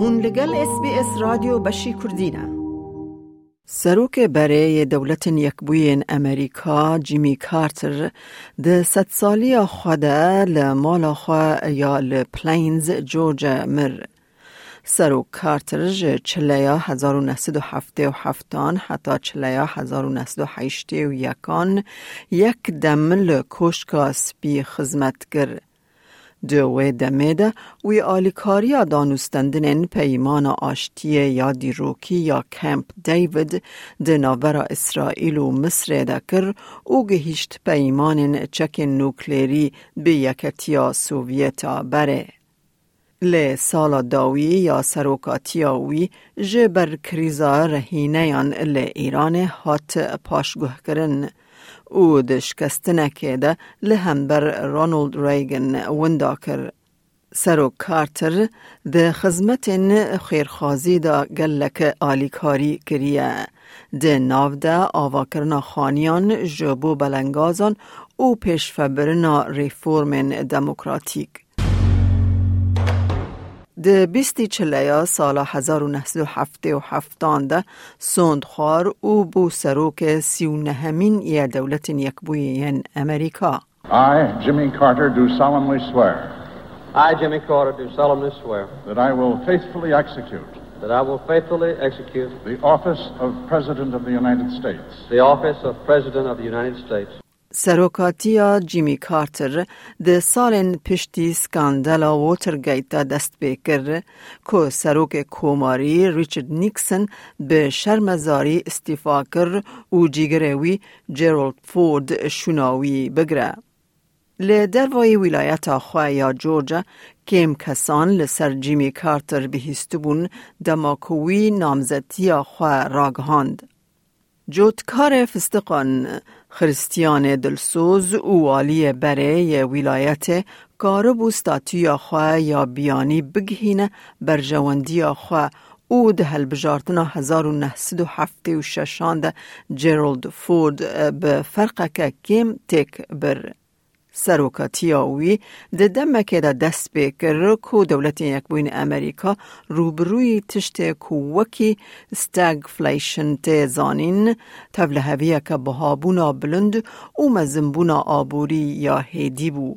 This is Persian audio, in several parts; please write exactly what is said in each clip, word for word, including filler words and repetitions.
هون لگل اس بی اس رادیو بشی کردینه. سروک برای دولت یکبوین امریکا جیمی کارتر ده ست سالی خوده لمالا خواه یا لپلینز جورجا مر. سروک کارتر چلیا هزار و نهصد و هفتاد و هفتان حتی چلیا هزار و نهصد و هشتاد و یکان یک دم لکشکا سپی خدمت گر. دوی دمیده وی آلیکاریا دانستندن پیمان آشتی یا دیروکی یا کمپ دیوید دناورا اسرائیل و مصر دکر او گهیشت پیمان چک نوکلیری به یکتیا سوویتا بره. لی سالا داوی یا سروکاتیاوی جبر کریزا رهینیان لی ایران هات پاشگوه کرن. او دشکستنکه ده لهمبر رونالد ریگن ونداکر. سروک کارتر ده خزمتن خیرخوازی دا گلک آلیکاری کریه. ده ناو ده آواکرنا خانیان جبو بلنگازان او پیشفبرنا ریفورمن دموکراتیک. ده بیستی چلیا سال هزار و نهصد و هفتاد و هفتان ده سندخوار او بو سروک سی و نهمین یا دولت یکبوین امریکا. I, Jimmy Carter, do solemnly swear. I, Jimmy Carter, do solemnly swear. That I will faithfully execute. That I will faithfully execute. The office of President of the United States. The office of President of the United States. سروکاتیا جیمی کارتر ده سالن پشتی سکاندالا ووترگیت دست بکر که سروک کوماری ریچارد نیکسن به شرمزاری استیفا کر و جیگروی جرالد فورد شناوی بگره. لی دروای ولایت خواه یا جورجا کم کسان لسر جیمی کارتر بهیستبون دماکوی نامزدی خواه راگهاند. جوتکار فستقان خریستیان دلسوز او والی بره ولایت کارب و ستاتوی خواه یا بیانی بگهینه بر جواندی خواه او ده هلبجارتنا هزار و نهصد و هفتاد و ششانده جرالد فورد به فرق که کم تک بر. سروکاتیاوی ده دمکه ده دست بکر که دولت یکبوین امریکا روبروی تشت کووکی استاگفلیشن تیزانین تولهویه که بهابونا بلند و مزنبونا آبوری یا هیدی بو.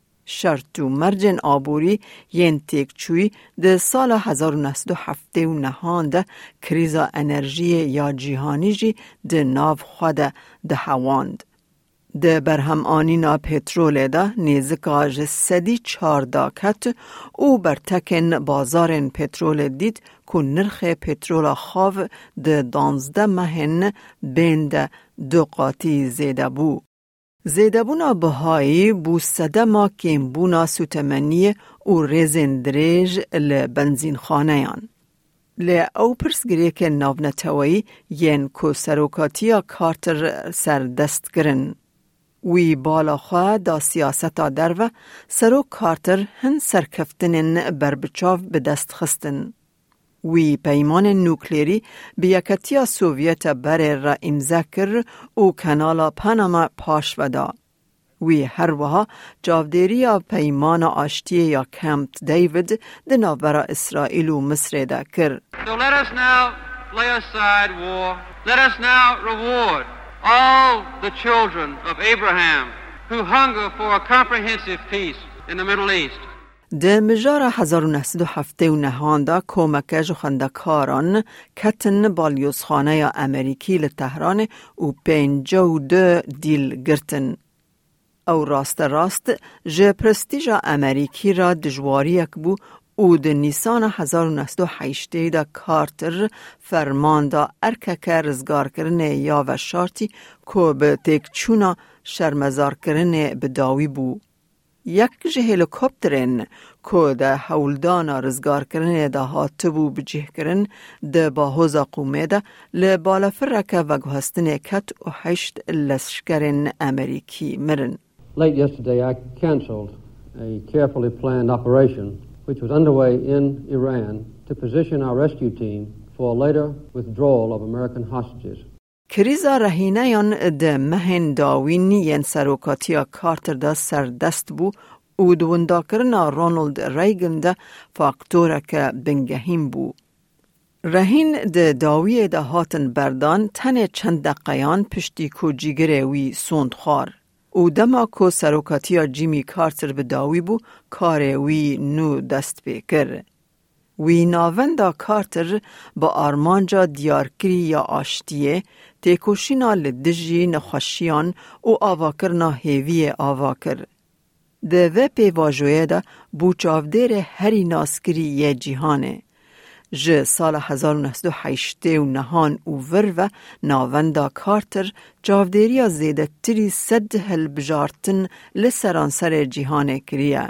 شرط و مرجن آبوری ین تکچوی ده سال هزار و نهصد و هفتاد و نه ده کریزا انرژی یا جیهانی جی ده ناو خود ده هواند. ده برهم آنینا پترول ده نیزکا جسدی چارده کت او برتکن بازارن پترول دید که نرخ پترول خواف ده دانزده مهن بین ده دو قاطی زیده بو. زیده بونا بهایی بو سده ما کم بونا سوتمنی او ریزن دریج لبنزین خانه یان. لی او پرسگری که ناونتوایی ین که سروکاتیا کارتر سر دست گرن. وی بالا خواه دا سیاستا در و سروک کارتر هن سرکفتنن بربچاو به دست خستن. وی پیمان نوکلیری بیاکتیا سوویت بره را امضا کر او کانالا پاناما پاش ودا. وی هر وها جاودیری پیمان آشتی یا کمپ دیوید دناورا اسرائیل و مصر دا کر. So let us now lay aside war. Let us now reward all the children of Abraham who hunger for a comprehensive peace in the Middle East. ده مجار هزار و نهصد و هفتاد و نه دا کمک جخندکاران کتن بالیوزخانه یا امریکی لتهران و پنجاه و دو دیل گرتن. او راست راست جه پرستیجا امریکی را دجواری اکبو او ده نیسان هزار و نهصد و هشتاد دا کارتر فرمان دا ارکک رزگار کرنه یا و شارتی که به تکچونا شرمزار کرنه بداوی بو. یک جه هلیکوپترین که ده حولدانا رزگار کرنه ده هاتبو بجه کرن ده با حوزا قومه ده لبالا فرکه و گوهستن کت و هشت لشکرین امریکی مرن. Late yesterday I canceled a carefully planned operation which was underway in Iran to position our rescue team for a later withdrawal of American hostages. کریزا رهینه یان ده مهن داوینی ین سروکاتیا کارتر ده سر دست بو و دونداکرنا رونالد ریگن ده فاکتوره که بنگهیم بو. رهین ده داویه ده هاتن بردان تنه چند دقیان پشتی کو جیگره وی سوندخوار. او دما کو سروکاتیا جیمی کارتر به داوی بو کار وی نو دست بکر. وی ناوندا کارتر با آرمانجا دیارکری یا آشتیه تیکوشینا لدجی نخوشیان او آواکرنا هیوی آواکر. ده و پیواجویه ده بو چاودیر هری ناسکری یه جیهانه. ج سال هزار و نهصد و هشت و نهان و ور و ناوندا کارتر چاودیریا زیده تری صد هل بجارتن لسرانسر جیهانه کریه.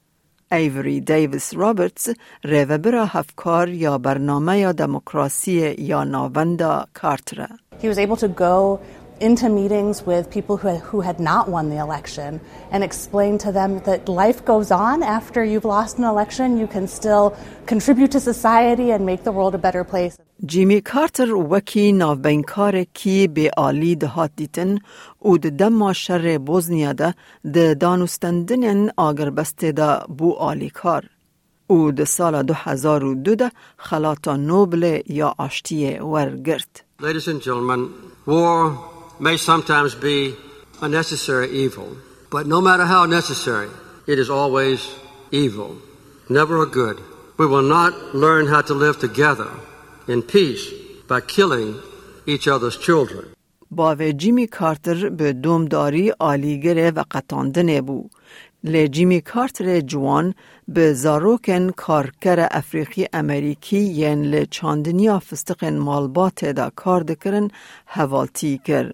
ایوری دیویس رابرتس ریوبرا هفکار یا برنامه یا دموکراسی یا ناوندا کارتره. He was able to go into meetings with people who had, who had not won the election and explain to them that life goes on after you've lost an election. You can still contribute to society and make the world a better place. جیمی کارتر وکی ناوبینکار کی به آلی دهات دیتن و ده دما شر بوزنیا ده ده دانستندن آگر بسته ده بو آلی کار. او ده سال دو هزار و دو ده خلاطا نوبل یا آشتی ورگرد. Ladies and gentlemen, war may sometimes be a necessary evil, but no matter how necessary, it is always evil, never a good. We will not learn how to live together in peace by killing each other's children. باوه جیمی کارتر به دومداری آلیگره و قطاندنه بو. لی جیمی کارتر جوان به زاروکن کارکر افریقی امریکی ین لی چاندنیا فستقن مالبات دا کار دکرن حوالتی کر.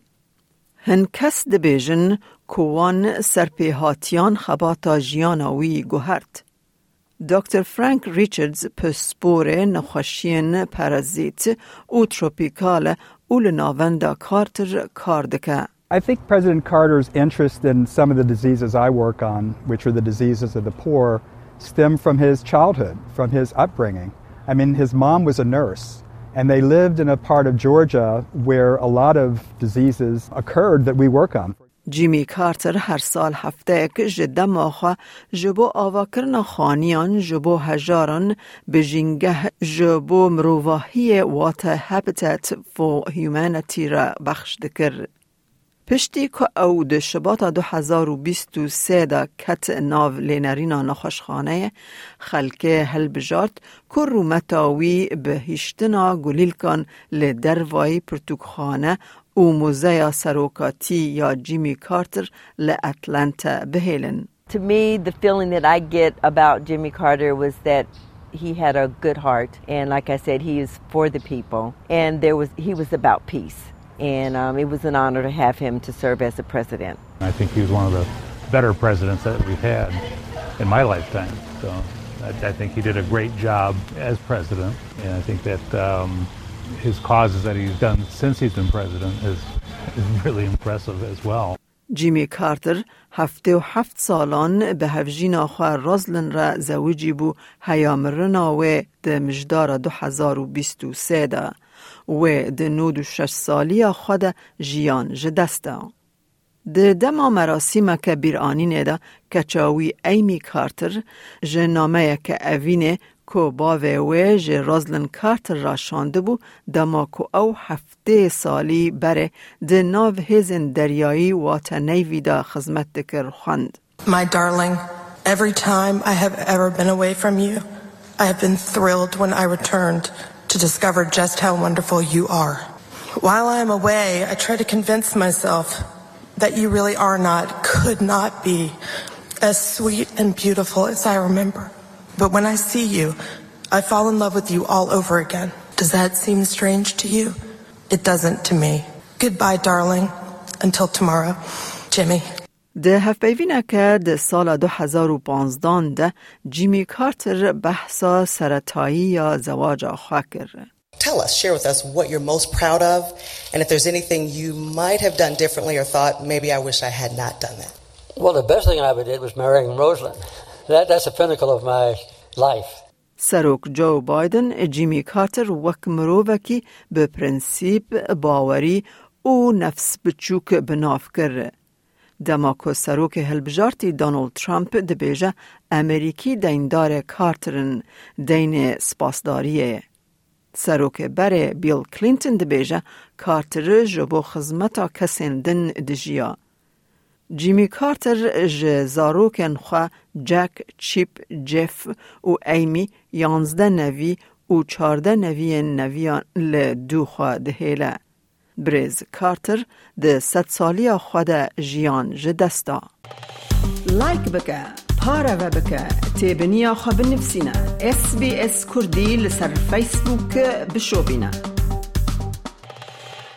هن کس دبیجن کوان سرپیهاتیان خباتا جیاناوی گوهرد. دکتر فرانک ریچاردز پسپور نخوشین پرازیت او تروپیکال او لناوندا کارتر کاردکه. I think President Carter's interest in some of the diseases I work on, which are the diseases of the poor, stem from his childhood, from his upbringing. I mean, his mom was a nurse, and they lived in a part of Georgia where a lot of diseases occurred that we work on. جیمی کارتر هر سال هفته که جده ماخوا جبو آواکرنا خانیان جبو هجاران بجینگه جبو مروواهی وات هابیتات فور هیومانیتی را بخش دکر. پشتی که او ده شباط دو هزار و بیست و سه دا کت ناو لینرینا نخوشخانه خلکه هل بجارت که رومتاوی به هشتنا گلیل کن لدروای پرتوکخانه و موزه سروکاتی یا جیمی کارتر لأتلانتا بهیلن. To me, the feeling that I get about Jimmy Carter was that he had a good heart, and like I said, he is for the people, and there was he was about peace. And um, it was an honor to have him to serve as the president. I think he was one of the better presidents that we've had in my lifetime. So I, I think he did a great job as president, and I think that um, his causes that he's done since he's been president is, is really impressive as well. جیمی کارتر هفته و هفت سالان به هفجینا خواه رازلن را زوجی بو هیامرنا و ده مجدار دو هزار و بیست و سه ده و ده نود و شش سالی خود جیان جدسته. ده دما مراسم که بیرانینه ده کچاوی ایمی کارتر جنامه که اوینه که باوه و جه رازلن کارتر را شانده بو دما که او هفته سالی بره ده ناو هزن دریایی و تنیوی ده خزمت دکر خواند. My darling, every time I have ever been away from you, I have been thrilled when I returned to discover just how wonderful you are. While I am away, I try to convince myself that you really are not, could not be as sweet and beautiful as I remember. But when I see you, I fall in love with you all over again. Does that seem strange to you? It doesn't to me. Goodbye, darling. Until tomorrow. Jimmy. ده هفبیوینه که ده سال دو هزار و پانزده ده جیمی کارتر بحثا سرطایی یا زواج خواه کرده. Tell us, share with us what you're most proud of, and if there's anything you might have done differently or thought, maybe I wish I had not done that. Well, the best thing I ever did was marrying Rosalind. That, that's the pinnacle of my life. سروک جو بایدن جیمی کارتر وک مرووکی به پرنسیپ باوری او نفس بچوک بناف کرده. دماکو سروک هلبجارتی دونالد ترامپ دبیجه امریکی دیندار کارترن دین سپاسداریه. سروک بره بیل کلینتون دبیجه کارتر جبو خزمتا کسین دن دجیا. جیمی کارتر ج زاروکن خواه جک، چیپ، جف و ایمی یانزده نوی و چارده نوی نویان لدو خواه دهیله. بریز کارتر ده ست سالی خود جیان جدستا. لایک بکه، پاره و بکه، تیبنیا خواه بنفسینا. اس بی اس کردی لسر فیسبوک بشو بینا.